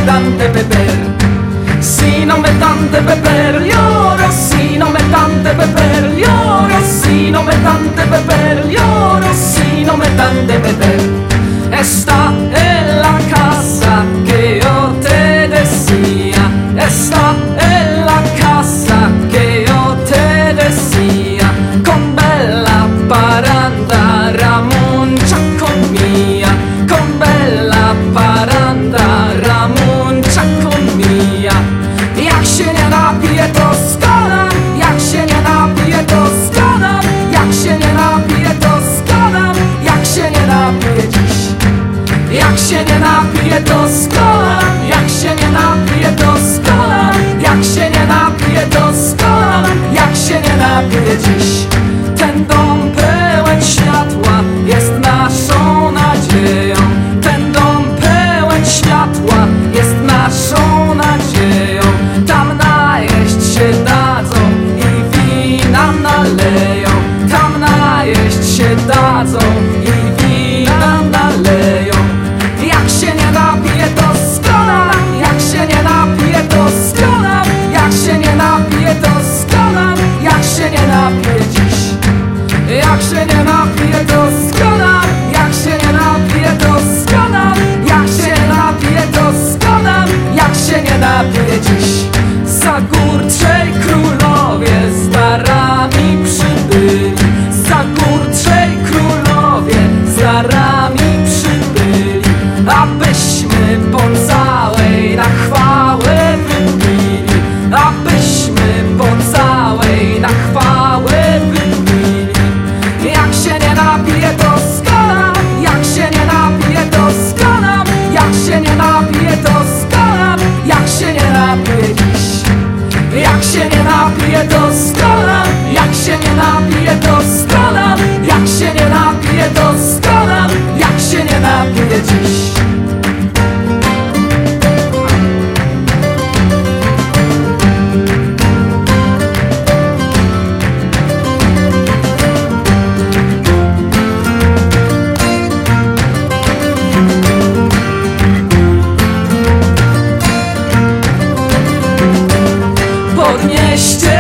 tante beber. Si non me tante beber, lloro. Si non me tante beber, lloro. Si non me tante beber, lloro. Si non me tante beber. Esta es la casa que yo te decía. Esta es la casa que yo te decía. Con bella para andar a muchacho mía. Con bella para andar a muchacho mía. Jak się nie napije to skala. Jak się nie napije to skala. Jak się nie napije to skala. Jak się nie napije dziś. Jak się nie napije to skala. Jak się nie napije to skala. Jak się nie napije to skala. Jak się nie napije dziś. Ten dom pełen światła jest naszą nadzieją. Ten dom pełen światła jest naszą nadzieją. Tam najeść się dadzą i wina naleją. Tam najeść się dadzą i wina naleją. Jak się nie napije to skala. Jak się nie napije to skala. Jak się nie napije to skala. Jak się nie napije dziś. Jak się nie napije to skala. Jak się nie napije to skala. Jak się nie napije to skala. Jak się nie napije dziś. Za Górczej królowie z darami przybyli. Za Górczej królowie z darami przybyli. Abyśmy po całej na chwałę wypili. Abyśmy po całej na chwałę wypili. Jak się nie napije to skala. Jak się nie napije to skala. Jak się nie napije to skala. Jak się nie napije dziś. Jak się nie napije to skala. Jak się nie napije to skala. Jak się nie napije to skala. Jak się nie napije dziś. Podnieście